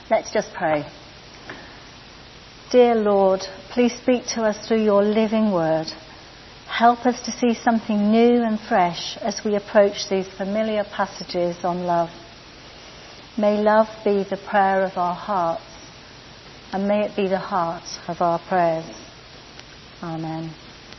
Let's just pray. Dear Lord, please speak to us through your living word. Help us to see something new and fresh as we approach these familiar passages on love. May love be the prayer of our hearts, and may it be the heart of our prayers. Amen.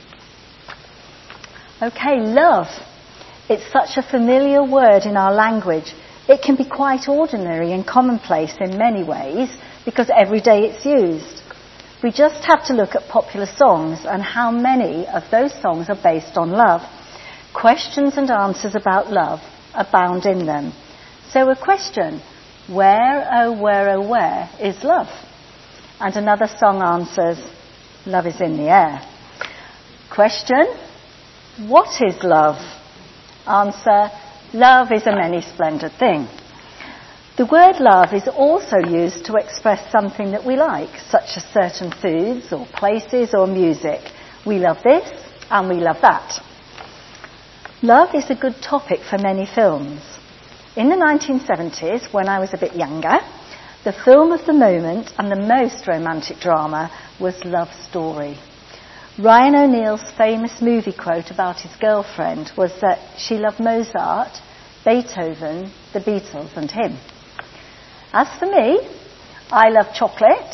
Okay, love. It's such a familiar word in our language. It can be quite ordinary and commonplace in many ways because every day it's used. We just have to look at popular songs and how many of those songs are based on love. Questions and answers about love abound in them. So a question, where, oh, where is love? And another song answers, love is in the air. Question, what is love? Answer, love is a many splendid thing. The word love is also used to express something that we like, such as certain foods or places or music. We love this and we love that. Love is a good topic for many films. In the 1970s, when I was a bit younger, the film of the moment and the most romantic drama was Love Story. Ryan O'Neill's famous movie quote about his girlfriend was that she loved Mozart, Beethoven, the Beatles and him. As for me, I love chocolate,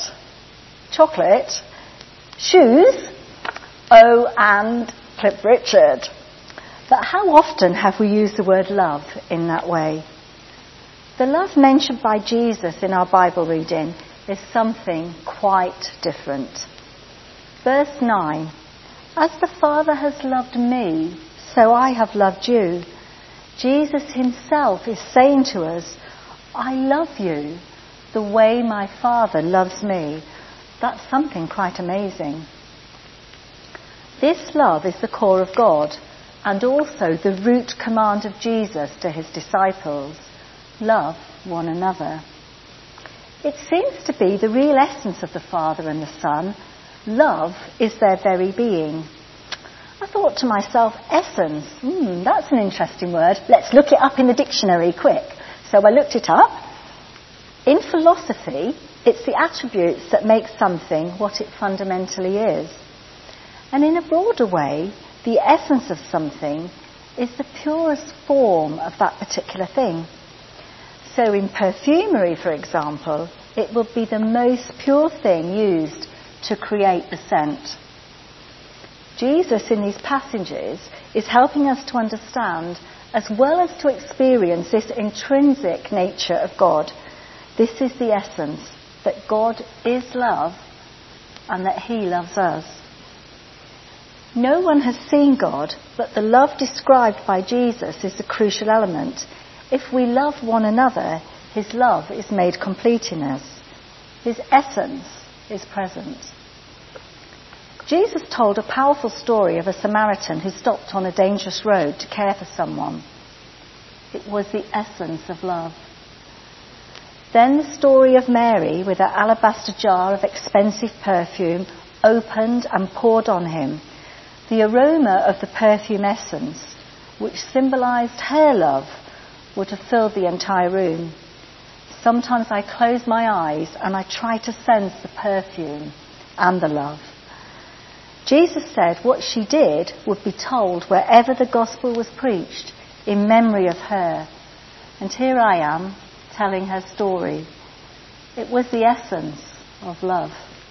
shoes, and Cliff Richard. But how often have we used the word love in that way? The love mentioned by Jesus in our Bible reading is something quite different. Verse 9, as the Father has loved me, so I have loved you. Jesus himself is saying to us, I love you the way my Father loves me. That's something quite amazing. This love is the core of God and also the root command of Jesus to his disciples. Love one another. It seems to be the real essence of the Father and the Son. Love is their very being. I thought to myself, essence, that's an interesting word. Let's look it up in the dictionary quick. So I looked it up. In philosophy, it's the attributes that make something what it fundamentally is. And in a broader way, the essence of something is the purest form of that particular thing. So in perfumery, for example, it will be the most pure thing used to create the scent. Jesus in these passages is helping us to understand as well as to experience this intrinsic nature of God. This is the essence, that God is love and that he loves us. No one has seen God, but the love described by Jesus is the crucial element. If we love one another, his love is made complete in us. His essence is present. Jesus told a powerful story of a Samaritan who stopped on a dangerous road to care for someone. It was the essence of love. Then the story of Mary with her alabaster jar of expensive perfume opened and poured on him. The aroma of the perfume essence, which symbolized her love, would have filled the entire room. Sometimes I close my eyes and I try to sense the perfume and the love. Jesus said what she did would be told wherever the gospel was preached in memory of her. And here I am telling her story. It was the essence of love.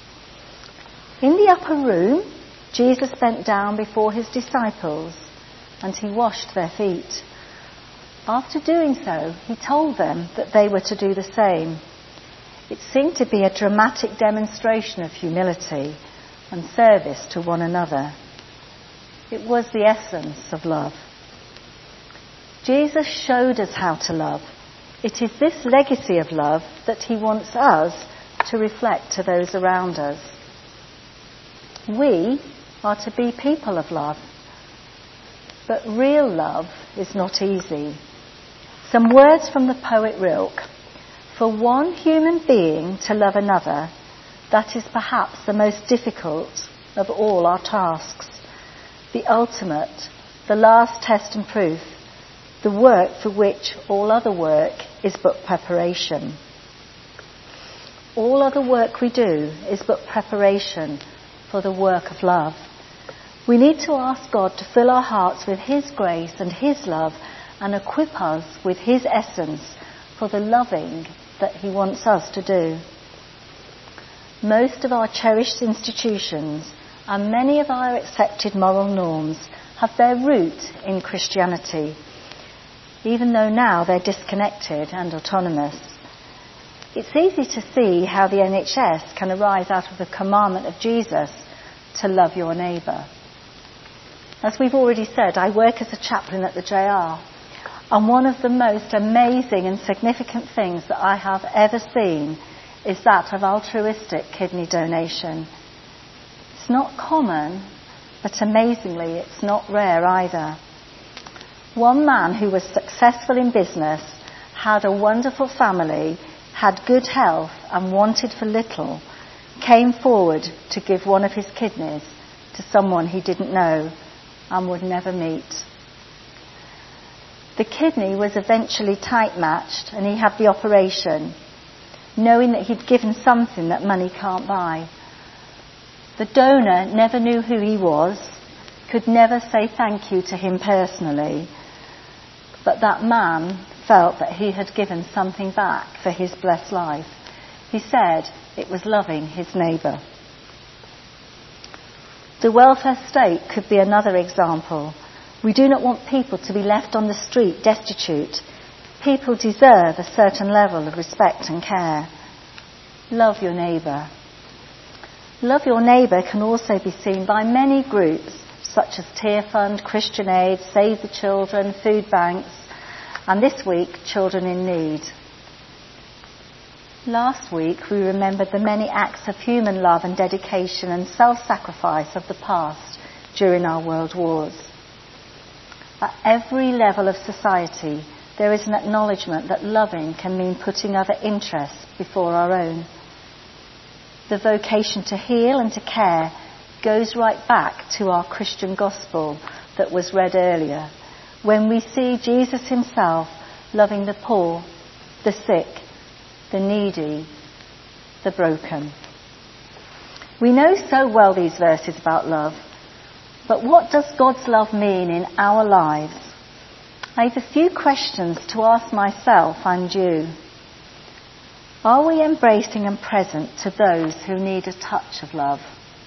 In the upper room, Jesus bent down before his disciples and he washed their feet. After doing so, he told them that they were to do the same. It seemed to be a dramatic demonstration of humility and service to one another. It was the essence of love. Jesus showed us how to love. It is this legacy of love that he wants us to reflect to those around us. We are to be people of love. But real love is not easy. Some words from the poet Rilke. For one human being to love another, that is perhaps the most difficult of all our tasks. The ultimate, the last test and proof, the work for which all other work is but preparation. All other work we do is but preparation for the work of love. We need to ask God to fill our hearts with His grace and His love and equip us with His essence for the loving that He wants us to do. Most of our cherished institutions and many of our accepted moral norms have their root in Christianity, even though now they're disconnected and autonomous. It's easy to see how the NHS can arise out of the commandment of Jesus to love your neighbour. As we've already said, I work as a chaplain at the JR, and one of the most amazing and significant things that I have ever seen is that of altruistic kidney donation. It's not common, but amazingly it's not rare either. One man who was successful in business, had a wonderful family, had good health and wanted for little, came forward to give one of his kidneys to someone he didn't know and would never meet. The kidney was eventually tight-matched and he had the operation, knowing that he'd given something that money can't buy. The donor never knew who he was, could never say thank you to him personally, but that man felt that he had given something back for his blessed life. He said it was loving his neighbour. The welfare state could be another example. We do not want people to be left on the street destitute. People deserve a certain level of respect and care. Love your neighbour. Love your neighbour can also be seen by many groups such as Tear Fund, Christian Aid, Save the Children, food banks, and this week, Children in Need. Last week we remembered the many acts of human love and dedication and self-sacrifice of the past during our world wars. At every level of society there is an acknowledgement that loving can mean putting other interests before our own. The vocation to heal and to care goes right back to our Christian gospel that was read earlier, when we see Jesus himself loving the poor, the sick, the needy, the broken. We know so well these verses about love, but what does God's love mean in our lives? I have a few questions to ask myself and you. Are we embracing and present to those who need a touch of love?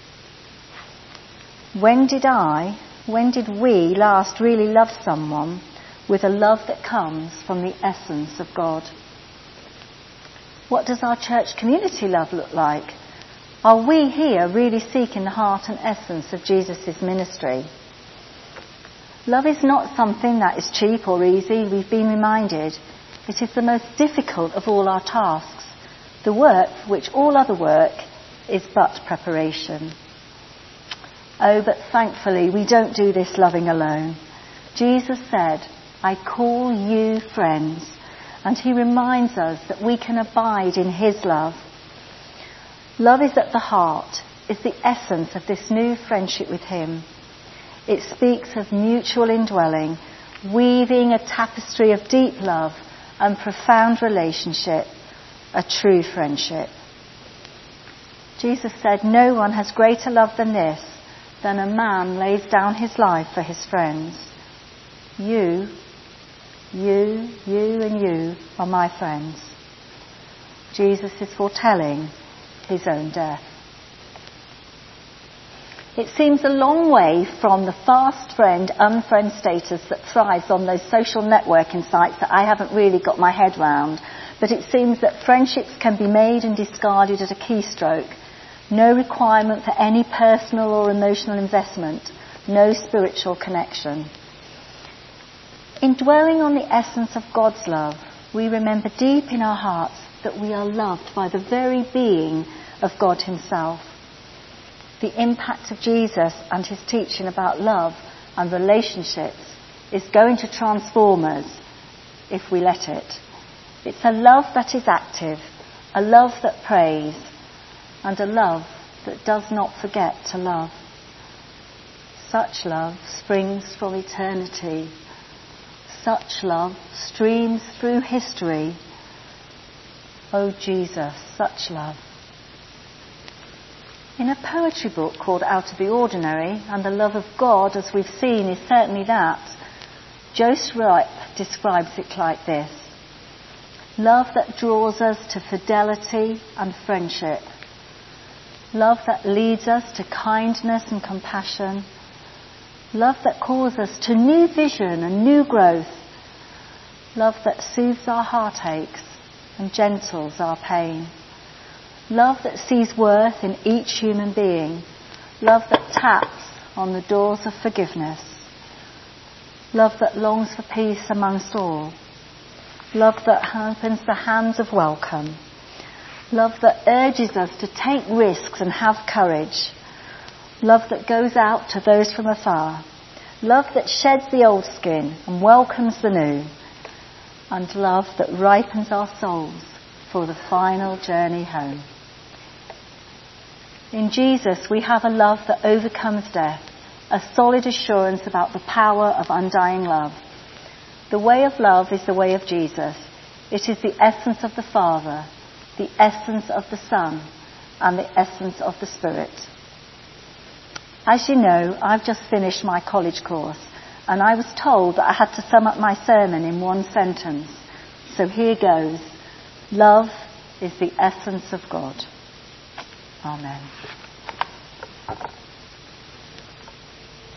When did we last really love someone with a love that comes from the essence of God? What does our church community love look like? Are we here really seeking the heart and essence of Jesus' ministry? Love is not something that is cheap or easy, we've been reminded. It is the most difficult of all our tasks, the work for which all other work is but preparation. Oh, but thankfully we don't do this loving alone. Jesus said, I call you friends. And he reminds us that we can abide in his love. Love is at the heart, is the essence of this new friendship with him. It speaks of mutual indwelling, weaving a tapestry of deep love and profound relationship, a true friendship. Jesus said, no one has greater love than this, than a man lays down his life for his friends. You and you are my friends. Jesus is foretelling his own death. It seems a long way from the fast friend, unfriend status that thrives on those social networking sites that I haven't really got my head round, but it seems that friendships can be made and discarded at a keystroke. No requirement for any personal or emotional investment, no spiritual connection. In dwelling on the essence of God's love, we remember deep in our hearts that we are loved by the very being of God himself. The impact of Jesus and his teaching about love and relationships is going to transform us if we let it. It's a love that is active, a love that prays, and a love that does not forget to love. Such love springs from eternity. Such love streams through history. Oh Jesus, such love. In a poetry book called Out of the Ordinary, and the love of God, as we've seen, is certainly that, Joyce Wright describes it like this: love that draws us to fidelity and friendship. Love that leads us to kindness and compassion. Love that calls us to new vision and new growth. Love that soothes our heartaches and gentles our pain. Love that sees worth in each human being. Love that taps on the doors of forgiveness. Love that longs for peace amongst all. Love that opens the hands of welcome. Love that urges us to take risks and have courage. Love that goes out to those from afar. Love that sheds the old skin and welcomes the new. And love that ripens our souls for the final journey home. In Jesus, we have a love that overcomes death, a solid assurance about the power of undying love. The way of love is the way of Jesus. It is the essence of the Father, the essence of the Son, and the essence of the Spirit. As you know, I've just finished my college course, and I was told that I had to sum up my sermon in one sentence. So here goes. Love is the essence of God. Amen.